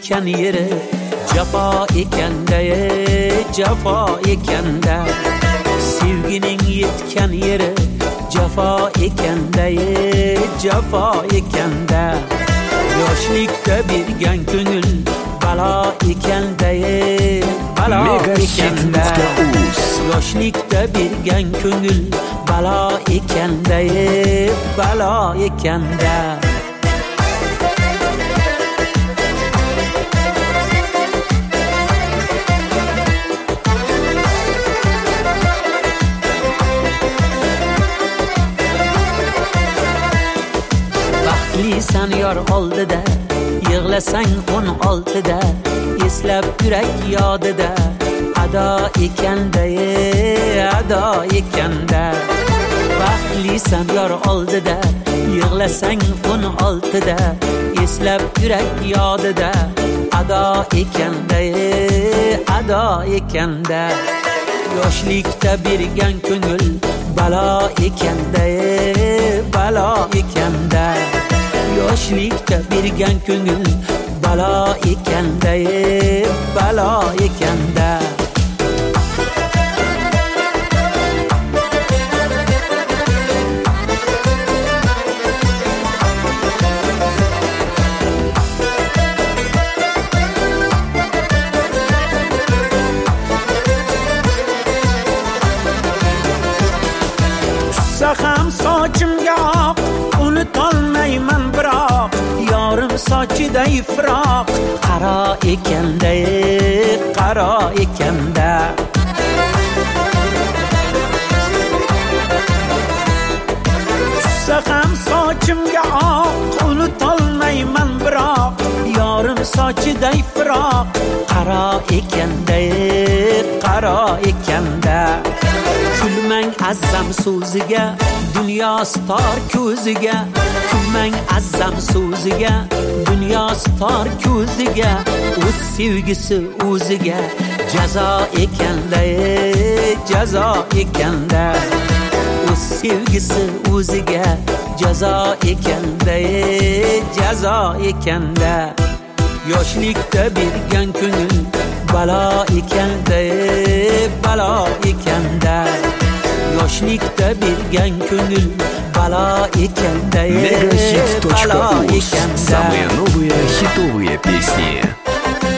yetgan yeri jafo ekanda, jafo ekanda. Sevgining yetgan yeri jafo ekanda, jafo ekanda. Yoshlikda bergan ko'ngil balo ekanda, balo ekanda. Yoshlikda bergan ko'ngil balo ekanda, balo ekanda. Baxtlisan yor oldida, yig'lasang 16da, eslab yurak yodida, ado ekanda, ado ekanda. Baxtlisan yor oldida, yig'lasang 16da, eslab yurak yodida, ado ekanda, ado ekanda. Yoshlikda bergan ko'ngil balo ekanda, balo ekanda. Yoshlikda bergan ko'ngil balo ekanda, balo ekanda. Ham sochimga oq, unutolmayman biroq, yorim sochida ifroq, qaro ekanda, qaro ekanda. Ham sochimga oq, unutolmayman biroq, yorim sochida ifroq, qaro ekanda, qaro ekanda. Kulmang azzam so'ziga, dunyo tor ko'ziga. Kulmang azzam so'ziga, dunyo tor ko'ziga. O'z sevgisi o'ziga jazo ekanda, jazo ekanda. O'z sevgisi o'ziga jazo ekanda, jazo ekanda. Yoshlikda bergan ko'ngil balo ekanda, balo ekanda. Yoshlikda bergan ko'ngil balo ekanda, Megahit.uz. balo ekanda. Самые новые хитовые песни.